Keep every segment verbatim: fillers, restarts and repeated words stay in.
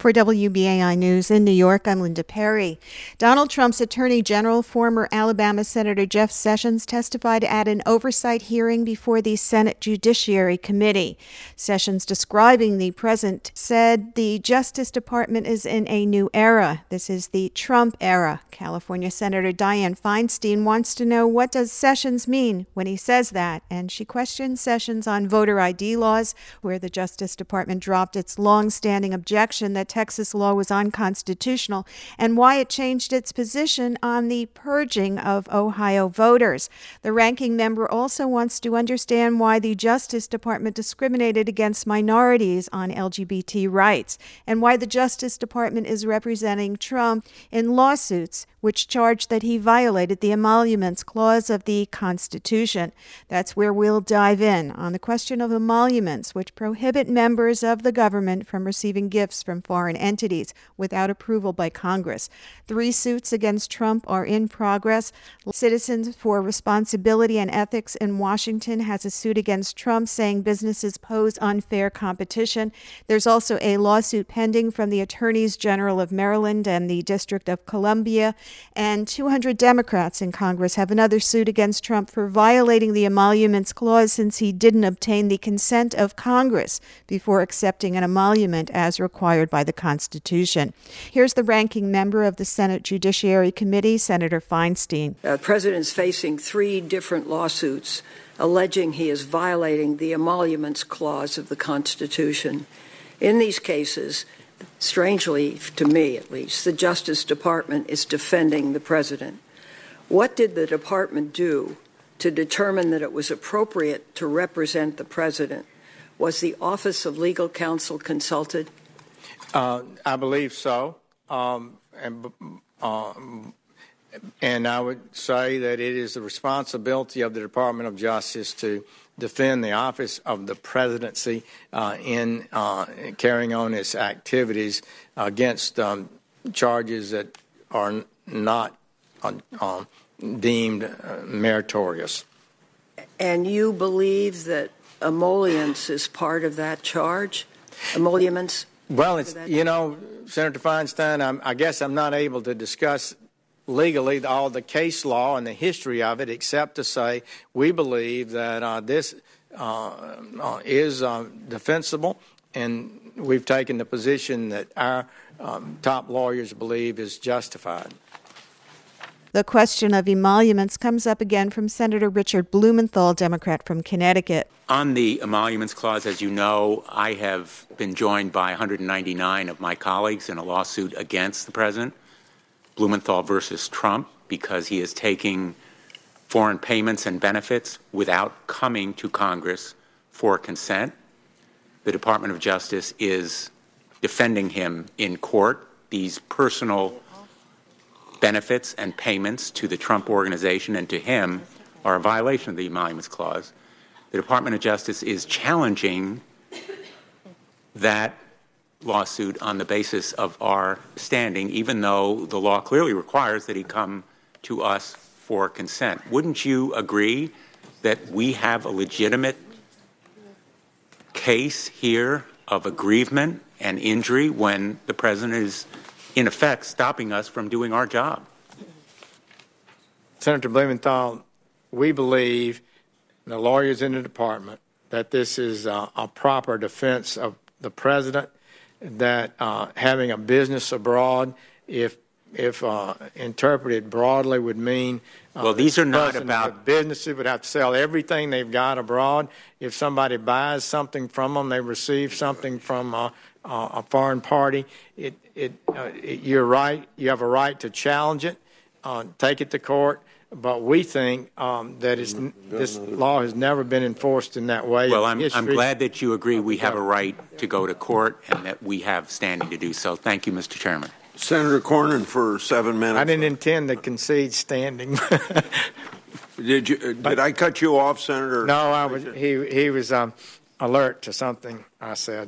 For W B A I News in New York, I'm Linda Perry. Donald Trump's Attorney General, former Alabama Senator Jeff Sessions, testified at an oversight hearing before the Senate Judiciary Committee. Sessions, describing the present, said the Justice Department is in a new era. This is the Trump era. California Senator Dianne Feinstein wants to know, what does Sessions mean when he says that? And she questioned Sessions on voter I D laws, where the Justice Department dropped its long-standing objection that Texas law was unconstitutional, and why it changed its position on the purging of Ohio voters. The ranking member also wants to understand why the Justice Department discriminated against minorities on L G B T rights, and why the Justice Department is representing Trump in lawsuits which charge that he violated the Emoluments Clause of the Constitution. That's where we'll dive in on the question of emoluments, which prohibit members of the government from receiving gifts from foreign entities without approval by Congress. Three suits against Trump are in progress. Citizens for Responsibility and Ethics in Washington has a suit against Trump, saying businesses pose unfair competition. There's also a lawsuit pending from the Attorneys General of Maryland and the District of Columbia. And two hundred Democrats in Congress have another suit against Trump for violating the Emoluments Clause, since he didn't obtain the consent of Congress before accepting an emolument as required by the Constitution. Here's the ranking member of the Senate Judiciary Committee, Senator Feinstein. The president's facing three different lawsuits alleging he is violating the Emoluments Clause of the Constitution. In these cases, strangely, to me at least, the Justice Department is defending the president. What did the department do to determine that it was appropriate to represent the president? Was the Office of Legal Counsel consulted? Uh, I believe so. Um, and, um, and I would say that it is the responsibility of the Department of Justice to defend the office of the presidency uh, in uh, carrying on its activities against um, charges that are not uh, uh, deemed uh, meritorious. And you believe that emoluments is part of that charge? Emoluments? Well, it's, you know, Senator Feinstein, I'm, I guess I'm not able to discuss legally all the case law and the history of it, except to say we believe that uh, this uh, uh, is uh, defensible, and we've taken the position that our um, top lawyers believe is justified. The question of emoluments comes up again from Senator Richard Blumenthal, Democrat from Connecticut. On the Emoluments Clause, as you know, I have been joined by one hundred ninety-nine of my colleagues in a lawsuit against the president, Blumenthal versus Trump, because he is taking foreign payments and benefits without coming to Congress for consent. The Department of Justice is defending him in court. These personal benefits and payments to the Trump organization and to him are a violation of the Emoluments Clause. The Department of Justice is challenging that lawsuit on the basis of our standing, even though the law clearly requires that he come to us for consent. Wouldn't you agree that we have a legitimate case here of aggrievement and injury when the president is, in effect, stopping us from doing our job? Senator Blumenthal, we believe, the lawyers in the department, that this is uh, a proper defense of the president, that uh, having a business abroad, if if uh, interpreted broadly, would mean uh, well, these are not about businesses would have to sell everything they've got abroad. If somebody buys something from them, they receive something from uh, uh, a foreign party. It it, uh, it you're right. You have a right to challenge it, uh, take it to court. But we think um, that it's, this law has never been enforced in that way. Well, I'm, I'm glad that you agree we have a right to go to court and that we have standing to do so. Thank you, Mister Chairman. Senator Cornyn for seven minutes. I didn't intend to concede standing. Did you? Did but, I cut you off, Senator? No, I was. He he was um, alert to something I said.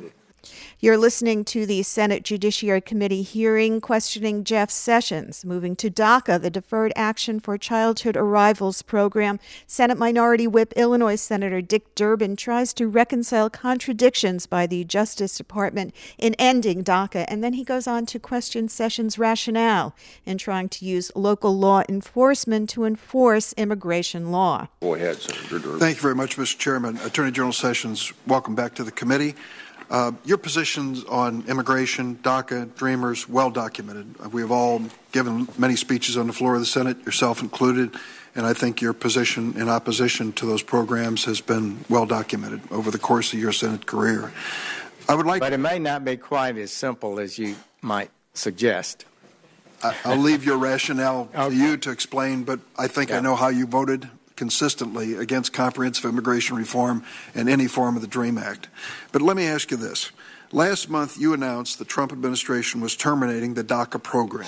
You're listening to the Senate Judiciary Committee hearing questioning Jeff Sessions. Moving to DACA, the Deferred Action for Childhood Arrivals program, Senate Minority Whip Illinois Senator Dick Durbin tries to reconcile contradictions by the Justice Department in ending DACA, and then he goes on to question Sessions' rationale in trying to use local law enforcement to enforce immigration law. Go ahead, Senator Durbin. Thank you very much, Mister Chairman. Attorney General Sessions, welcome back to the committee. Uh, your positions on immigration, DACA, Dreamers, well documented. Uh, we have all given many speeches on the floor of the Senate, yourself included, and I think your position in opposition to those programs has been well documented over the course of your Senate career. I would like, but it may not be quite as simple as you might suggest. I, I'll leave your rationale okay. to you to explain, but I think yeah. I know how you voted consistently against comprehensive immigration reform and any form of the DREAM Act. But let me ask you this. Last month, you announced the Trump administration was terminating the DACA program.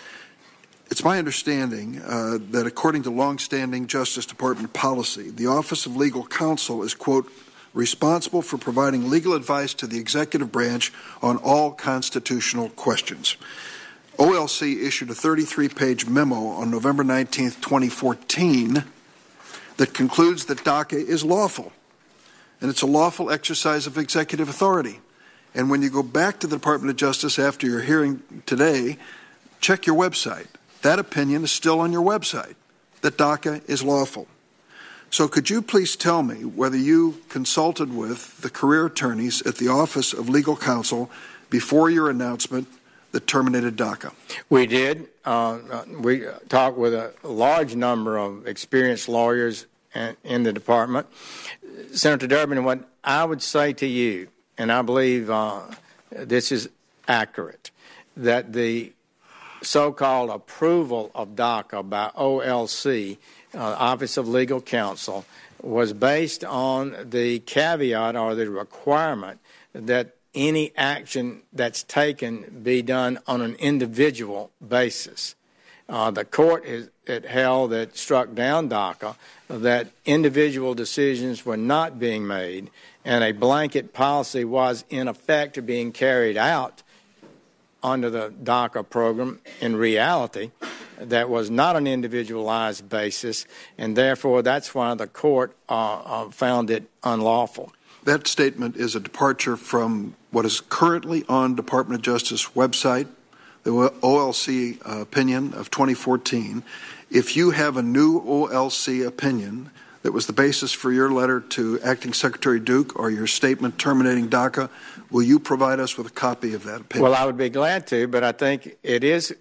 It's my understanding uh, that according to longstanding Justice Department policy, the Office of Legal Counsel is, quote, responsible for providing legal advice to the executive branch on all constitutional questions. O L C issued a thirty-three page memo on November nineteenth, twenty fourteen, that concludes that DACA is lawful, and it's a lawful exercise of executive authority. And when you go back to the Department of Justice after your hearing today, check your website. That opinion is still on your website, that DACA is lawful. So could you please tell me whether you consulted with the career attorneys at the Office of Legal Counsel before your announcement that terminated DACA? We did. Uh, we talked with a large number of experienced lawyers in the department. Senator Durbin, what I would say to you, and I believe uh, this is accurate, that the so-called approval of DACA by O L C, uh, Office of Legal Counsel, was based on the caveat or the requirement that any action that's taken be done on an individual basis. Uh, the court is, it held that struck down DACA that individual decisions were not being made, and a blanket policy was in effect being carried out under the DACA program in reality that was not an individualized basis, and therefore that's why the court uh, uh, found it unlawful. That statement is a departure from what is currently on Department of Justice website, the O L C uh, opinion of twenty fourteen. If you have a new O L C opinion that was the basis for your letter to Acting Secretary Duke or your statement terminating DACA, will you provide us with a copy of that opinion? Well, I would be glad to, but I think it is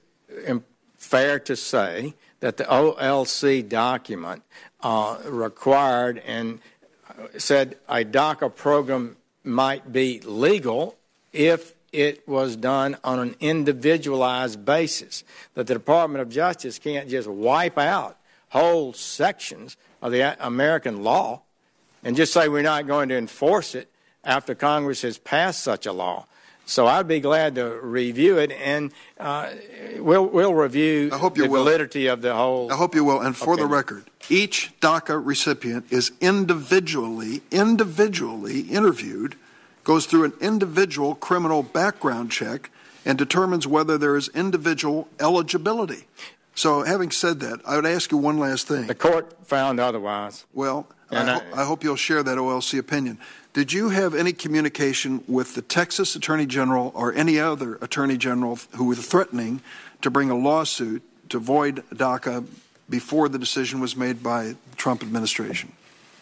fair to say that the O L C document uh, required and said a DACA program might be legal if it was done on an individualized basis, that the Department of Justice can't just wipe out whole sections of the American law and just say we're not going to enforce it after Congress has passed such a law. So I'd be glad to review it, and uh, we'll, we'll review I hope you the will. validity of the whole. I hope you will. And for okay. the record, each DACA recipient is individually, individually interviewed, goes through an individual criminal background check, and determines whether there is individual eligibility. So having said that, I would ask you one last thing. The court found otherwise. Well, And I, I- ho- I hope you'll share that O L C opinion. Did you have any communication with the Texas Attorney General or any other Attorney General who was threatening to bring a lawsuit to void DACA before the decision was made by the Trump administration?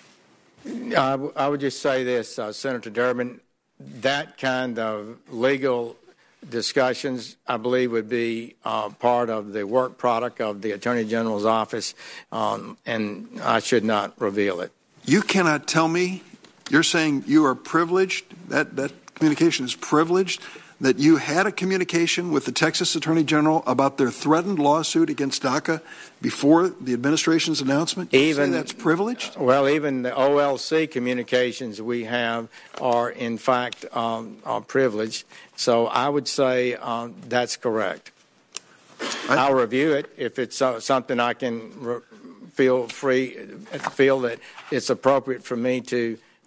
I, w- I would just say this, uh, Senator Durbin, that kind of legal discussions, I believe, would be uh, part of the work product of the Attorney General's office, um, and I should not reveal it. You cannot tell me, you're saying you are privileged, that, that communication is privileged, that you had a communication with the Texas Attorney General about their threatened lawsuit against DACA before the administration's announcement? You Even say that's privileged? Well, even the O L C communications we have are, in fact, um, are privileged. So I would say um, that's correct. I, I'll review it if it's uh, something I can re- feel free, feel that it's appropriate for me to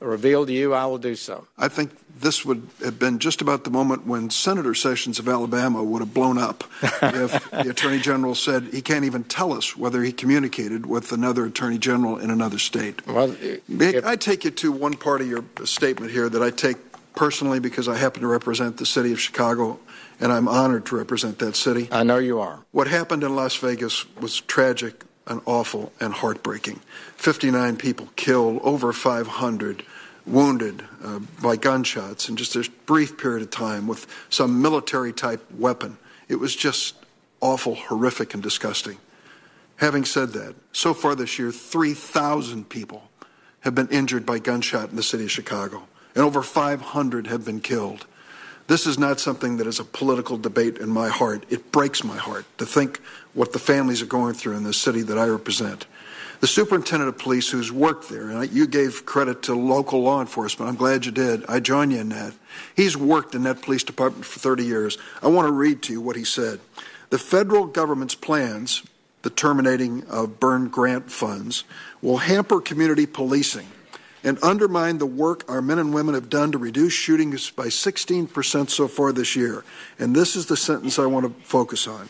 reveal to you, I will do so. I think this would have been just about the moment when Senator Sessions of Alabama would have blown up if the Attorney General said he can't even tell us whether he communicated with another Attorney General in another state. Well, if, I take you to one part of your statement here that I take personally because I happen to represent the city of Chicago, and I'm honored to represent that city. I know you are. What happened in Las Vegas was tragic and awful and heartbreaking. fifty-nine people killed, over five hundred wounded uh, by gunshots in just a brief period of time with some military-type weapon. It was just awful, horrific, and disgusting. Having said that, so far this year, three thousand people have been injured by gunshot in the city of Chicago, and over five hundred have been killed. This is not something that is a political debate in my heart. It breaks my heart to think what the families are going through in this city that I represent. The superintendent of police who's worked there, and you gave credit to local law enforcement. I'm glad you did. I join you in that. He's worked in that police department for thirty years. I want to read to you what he said. The federal government's plans, the terminating of burn grant funds, will hamper community policing and undermine the work our men and women have done to reduce shootings by sixteen percent so far this year. And this is the sentence I want to focus on.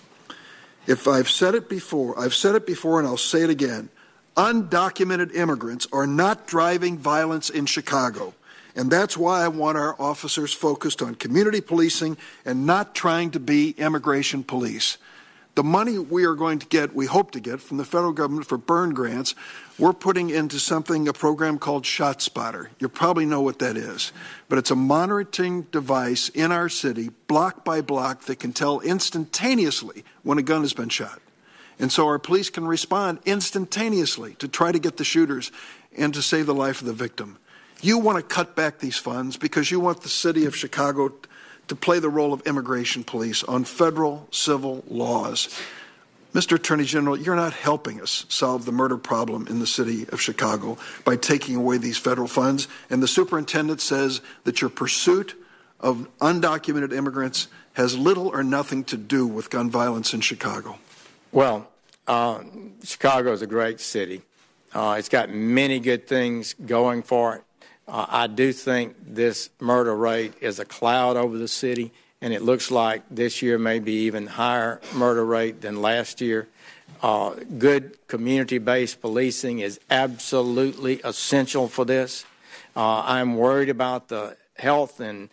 If I've said it before, I've said it before and I'll say it again. Undocumented immigrants are not driving violence in Chicago. And that's why I want our officers focused on community policing and not trying to be immigration police. The money we are going to get, we hope to get, from the federal government for burn grants, we're putting into something, a program called ShotSpotter. You probably know what that is. But it's a monitoring device in our city, block by block, that can tell instantaneously when a gun has been shot. And so our police can respond instantaneously to try to get the shooters and to save the life of the victim. You want to cut back these funds because you want the city of Chicago to play the role of immigration police on federal civil laws. Mister Attorney General, you're not helping us solve the murder problem in the city of Chicago by taking away these federal funds. And the superintendent says that your pursuit of undocumented immigrants has little or nothing to do with gun violence in Chicago. Well, uh, Chicago is a great city. Uh, it's got many good things going for it. Uh, I do think this murder rate is a cloud over the city, and it looks like this year may be even higher murder rate than last year. Uh, good community-based policing is absolutely essential for this. Uh, I'm worried about the health and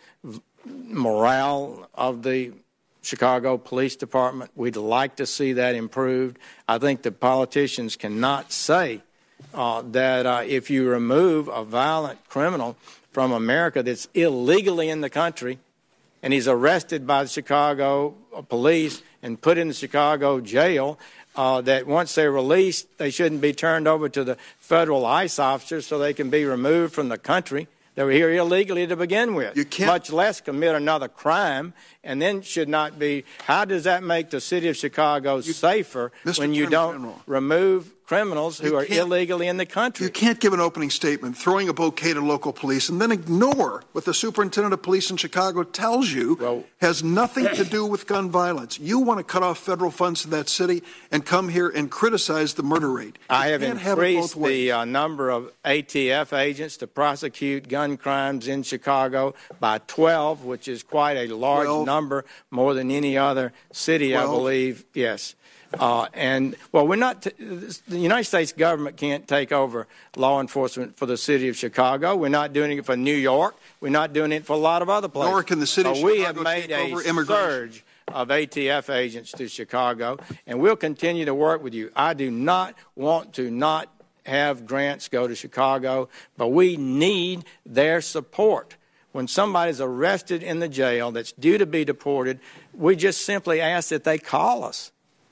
morale of the Chicago Police Department. We'd like to see that improved. I think the politicians cannot say uh, that uh, if you remove a violent criminal from America that's illegally in the country and he's arrested by the Chicago police and put in the Chicago jail, uh, that once they're released, they shouldn't be turned over to the federal ICE officers so they can be removed from the country. They were here illegally to begin with, you can't, much less commit another crime, and then should not be. How does that make the city of Chicago you, safer Mister when you Attorney don't General, remove criminals who are illegally in the country? You can't give an opening statement throwing a bouquet to local police and then ignore what the superintendent of police in Chicago tells you well, has nothing to do with gun violence. You want to cut off federal funds to that city and come here and criticize the murder rate. You I have increased have the uh, number of A T F agents to prosecute gun crimes in Chicago by twelve, which is quite a large twelve, number, more than any other city, twelve. I believe. Yes. Uh, and, well, we're not, t- the United States government can't take over law enforcement for the city of Chicago. We're not doing it for New York. We're not doing it for a lot of other places. Nor can the city so of Chicago we have made take over a surge of A T F agents to Chicago, and we'll continue to work with you. I do not want to not have grants go to Chicago, but we need their support. When somebody's arrested in the jail that's due to be deported, we just simply ask that they call us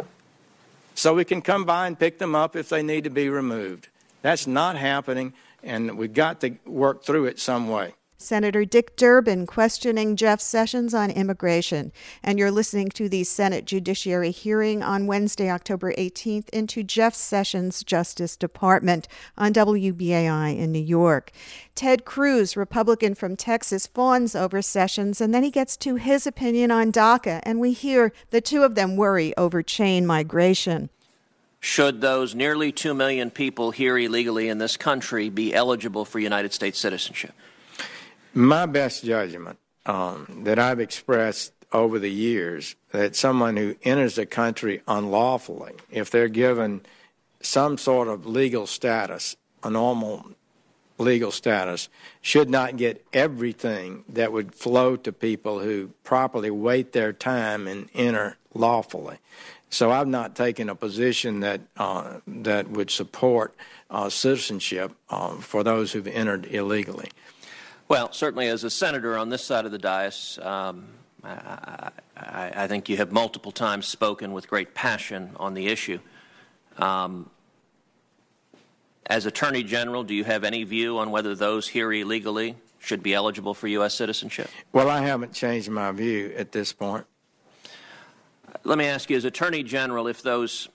so we can come by and pick them up if they need to be removed. That's not happening, and we've got to work through it some way. Senator Dick Durbin questioning Jeff Sessions on immigration. And you're listening to the Senate Judiciary hearing on Wednesday, October eighteenth, into Jeff Sessions' Justice Department on W B A I in New York. Ted Cruz, Republican from Texas, fawns over Sessions, and then he gets to his opinion on DACA, and we hear the two of them worry over chain migration. should those nearly two million people here illegally in this country be eligible for United States citizenship? My best judgment um, that I've expressed over the years, that someone who enters the country unlawfully, if they're given some sort of legal status, a normal legal status, should not get everything that would flow to people who properly wait their time and enter lawfully. So I've not taken a position that uh, that would support uh, citizenship uh, for those who've entered illegally. Well, certainly as a senator on this side of the dais, um, I, I, I think you have multiple times spoken with great passion on the issue. Um, as Attorney General, do you have any view on whether those here illegally should be eligible for U S citizenship? Well, I haven't changed my view at this point. Let me ask you, as Attorney General, if those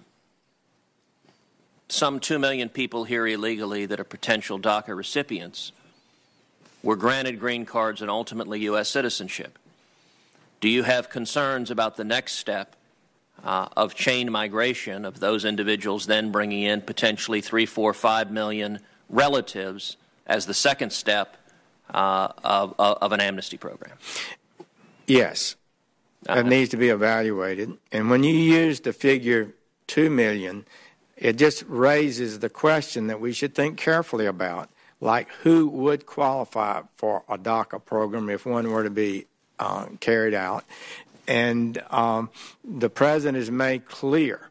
some two million people here illegally that are potential DACA recipients were granted green cards and ultimately U S citizenship, do you have concerns about the next step uh, of chain migration of those individuals then bringing in potentially three, four, five million relatives as the second step uh, of, of an amnesty program? Yes. That uh-huh. needs to be evaluated. And when you use the figure two million, it just raises the question that we should think carefully about, like who would qualify for a DACA program if one were to be uh, carried out. And um, the president has made clear,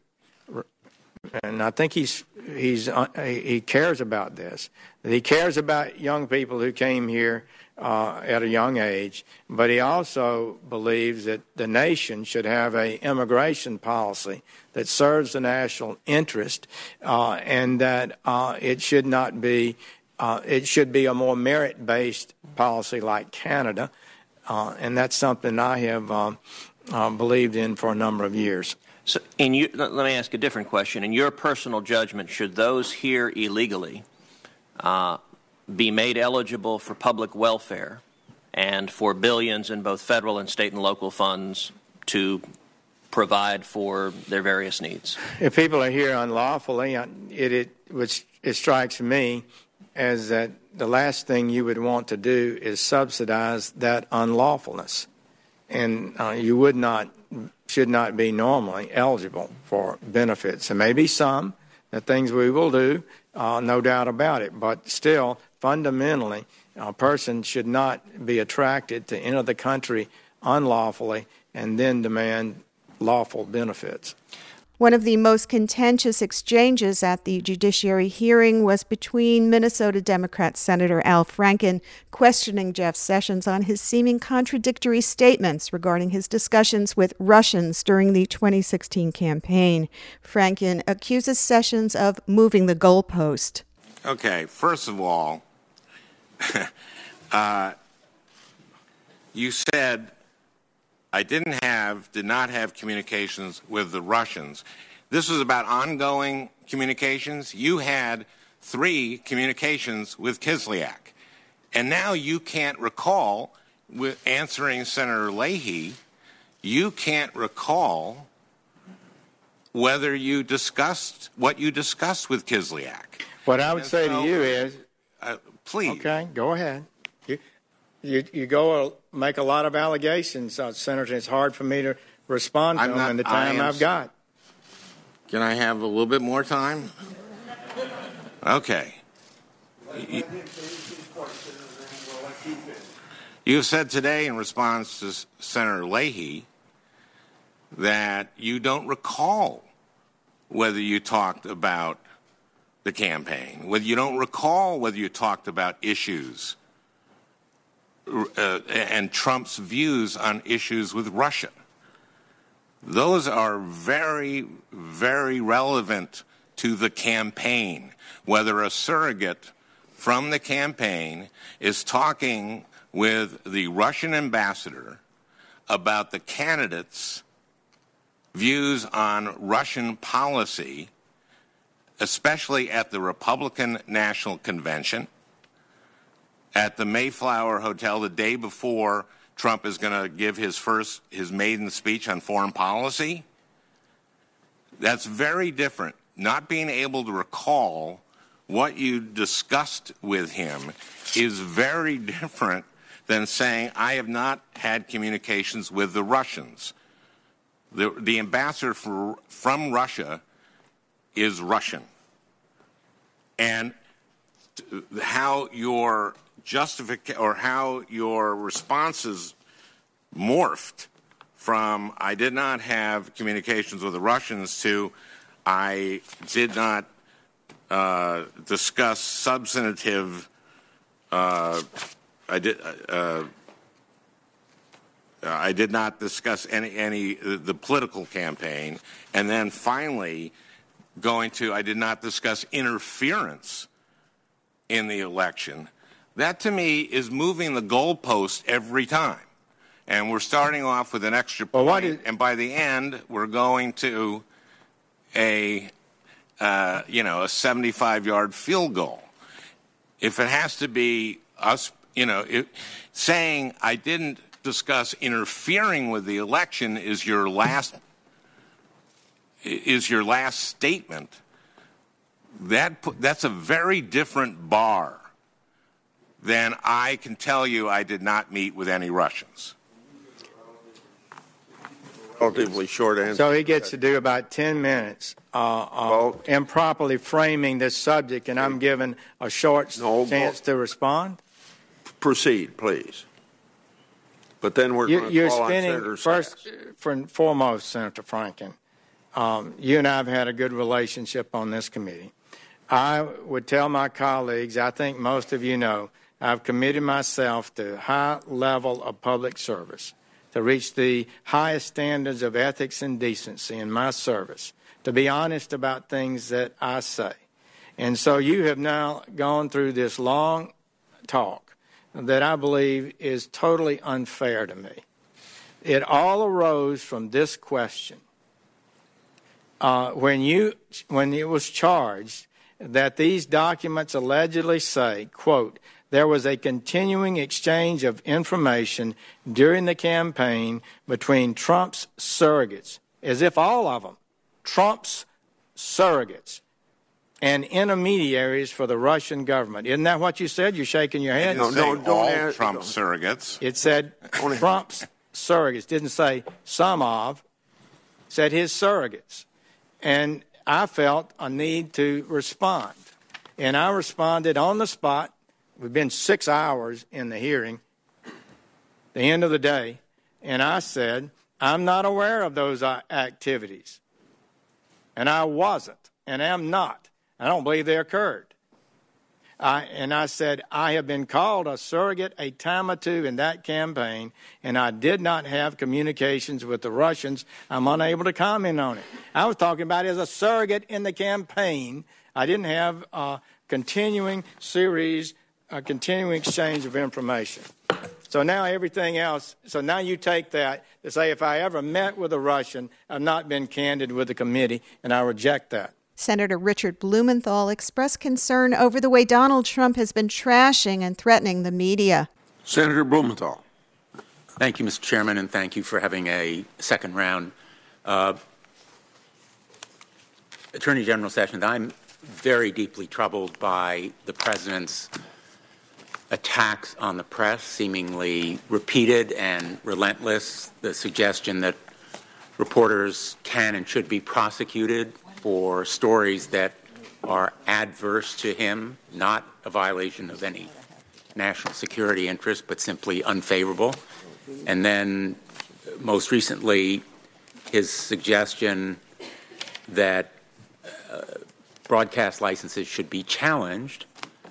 and I think he's he's uh, he cares about this, that he cares about young people who came here Uh, at a young age, but he also believes that the nation should have an immigration policy that serves the national interest, uh, and that uh, it should not be, uh, it should be a more merit-based policy like Canada, uh, and that's something I have um, uh, believed in for a number of years. So, in you, let me ask a different question. In your personal judgment, should those here illegally uh, be made eligible for public welfare and for billions in both federal and state and local funds to provide for their various needs? If people are here unlawfully, it, it, which it strikes me as that the last thing you would want to do is subsidize that unlawfulness. And uh, you would not, should not be normally eligible for benefits. There may be some, the things we will do, uh, no doubt about it, but still, fundamentally, a person should not be attracted to enter the country unlawfully and then demand lawful benefits. One of the most contentious exchanges at the judiciary hearing was between Minnesota Democrat Senator Al Franken questioning Jeff Sessions on his seeming contradictory statements regarding his discussions with Russians during the twenty sixteen campaign. Franken accuses Sessions of moving the goalpost. Okay, first of all, uh, you said I didn't have, did not have communications with the Russians. This was about ongoing communications. You had three communications with Kislyak. And now you can't recall, with answering Senator Leahy, you can't recall whether you discussed what you discussed with Kislyak. What I would and say so, to you is, uh, please. Okay, go ahead. You, you, you go uh, make a lot of allegations, uh, Senator. It's hard for me to respond to I'm them not, in the time am, I've got. Can I have a little bit more time? Okay. You, you said today in response to Senator Leahy that you don't recall whether you talked about the campaign, whether you don't recall whether you talked about issues uh, and Trump's views on issues with Russia. Those are very, very relevant to the campaign, whether a surrogate from the campaign is talking with the Russian ambassador about the candidates' views on Russian policy, especially at the Republican National Convention, at the Mayflower Hotel the day before Trump is going to give his first, his maiden speech on foreign policy. That's very different not being able to recall what you discussed with him is very different than saying, I have not had communications with the Russians. The, the ambassador for, from Russia is Russian. And how your justification or how your responses morphed from I did not have communications with the Russians to I did not uh, discuss substantive uh, I did uh, I did not discuss any any uh, the political campaign, and then finally going to I did not discuss interference in the election. That to me is moving the goalpost every time. And we're starting off with an extra point, well, is, and by the end, we're going to a, uh, you know, a seventy-five yard field goal. If it has to be us, you know, it, saying I didn't discuss interfering with the election is your last is your last statement. That that's a very different bar than I can tell you I did not meet with any Russians. Relatively short answer. So he gets to do about ten minutes uh, uh, well, improperly framing this subject, and I'm given a short no, chance well, to respond? Proceed, please. But then we're going to call on Senator First, Sass. for and foremost, Senator Franken, um, you and I have had a good relationship on this committee. I would tell my colleagues, I think most of you know, I've committed myself to a high level of public service, to reach the highest standards of ethics and decency in my service, to be honest about things that I say. And so you have now gone through this long talk that I believe is totally unfair to me. It all arose from this question. Uh, when you, when it was charged that these documents allegedly say, quote, there was a continuing exchange of information during the campaign between Trump's surrogates, as if all of them, Trump's surrogates, and intermediaries for the Russian government. Isn't that what you said? You're shaking your head. No, no, don't all ask, Trump's don't. surrogates. It said Trump's surrogates. Didn't say some of. It said his surrogates. And I felt a need to respond. And I responded on the spot. We've been six hours in the hearing, the end of the day, and I said, I'm not aware of those activities. And I wasn't, and am not. I don't believe they occurred. I, and I said, I have been called a surrogate a time or two in that campaign, and I did not have communications with the Russians. I'm unable to comment on it. I was talking about it as a surrogate in the campaign. I didn't have a continuing series a continuing exchange of information. So now everything else, so now you take that to say if I ever met with a Russian, I've not been candid with the committee, and I reject that. Senator Richard Blumenthal expressed concern over the way Donald Trump has been trashing and threatening the media. Senator Blumenthal. Thank you, Mister Chairman, and thank you for having a second round. Uh, Attorney General Sessions, I'm very deeply troubled by the President's attacks on the press, seemingly repeated and relentless, the suggestion that reporters can and should be prosecuted for stories that are adverse to him, not a violation of any national security interest, but simply unfavorable. And then most recently, his suggestion that uh, broadcast licenses should be challenged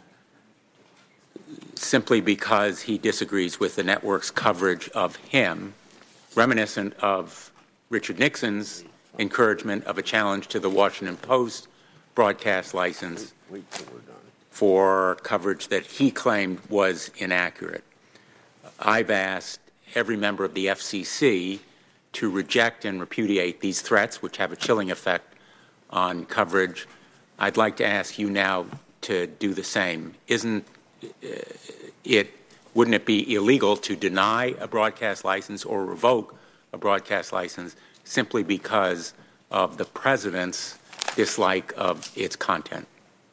simply because he disagrees with the network's coverage of him, reminiscent of Richard Nixon's encouragement of a challenge to the Washington Post broadcast license for coverage that he claimed was inaccurate. I've asked every member of the F C C to reject and repudiate these threats, which have a chilling effect on coverage. I'd like to ask you now to do the same. Isn't it, wouldn't it be illegal to deny a broadcast license or revoke a broadcast license simply because of the President's dislike of its content.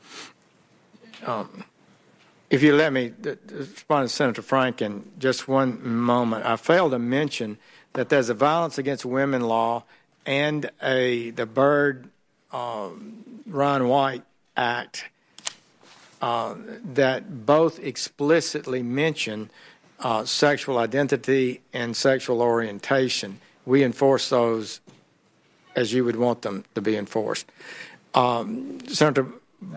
Um, if you let me respond to Senator Frank in just one moment, I failed to mention that there's a Violence Against Women law and a the Byrd uh, Ron White Act uh, that both explicitly mention uh, sexual identity and sexual orientation. We enforce those as you would want them to be enforced. Um, Senator,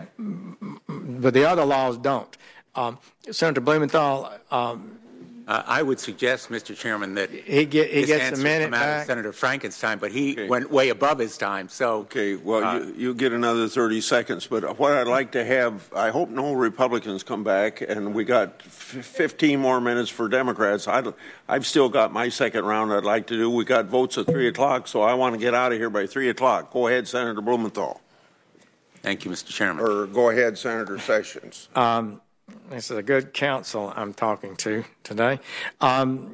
but the other laws don't. Um, Senator Blumenthal. Um, uh, I would suggest, Mister Chairman, that he, get, he this gets answer a minute come out back. of Senator Frankenstein, but he okay. went way above his time. So, okay, well, uh, you, you get another thirty seconds. But what I'd like to have, I hope no Republicans come back, and we got f- fifteen more minutes for Democrats. I'd, I've still got my second round I'd like to do. We got votes at three o'clock, so I want to get out of here by three o'clock. Go ahead, Senator Blumenthal. Thank you, Mister Chairman. Or go ahead, Senator Sessions. Um, this is a good counsel I'm talking to today. Um,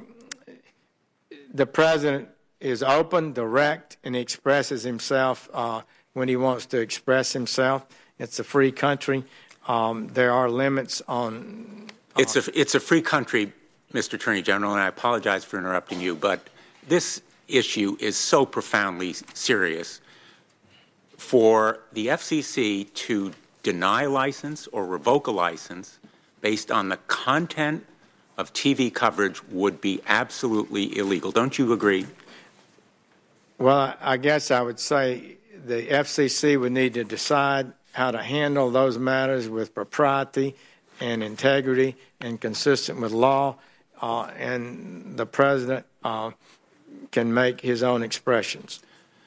the president is open, direct, and he expresses himself uh, when he wants to express himself. It's a free country. Um, there are limits on. Uh, it's a it's a free country, Mister Attorney General, and I apologize for interrupting you, but this issue is so profoundly serious. For the F C C to deny a license or revoke a license based on the content of T V coverage would be absolutely illegal. Don't you agree? Well, I guess I would say the F C C would need to decide how to handle those matters with propriety and integrity and consistent with law, uh, and the president uh, can make his own expressions.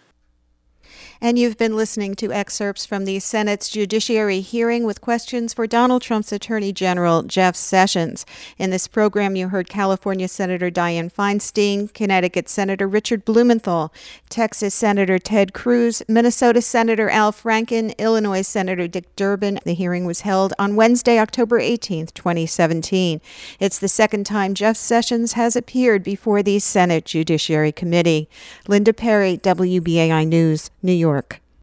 And you've been listening to excerpts from the Senate's Judiciary hearing with questions for Donald Trump's Attorney General, Jeff Sessions. In this program, you heard California Senator Dianne Feinstein, Connecticut Senator Richard Blumenthal, Texas Senator Ted Cruz, Minnesota Senator Al Franken, Illinois Senator Dick Durbin. The hearing was held on Wednesday, October eighteenth, twenty seventeen. It's the second time Jeff Sessions has appeared before the Senate Judiciary Committee. Linda Perry, W B A I News, New York.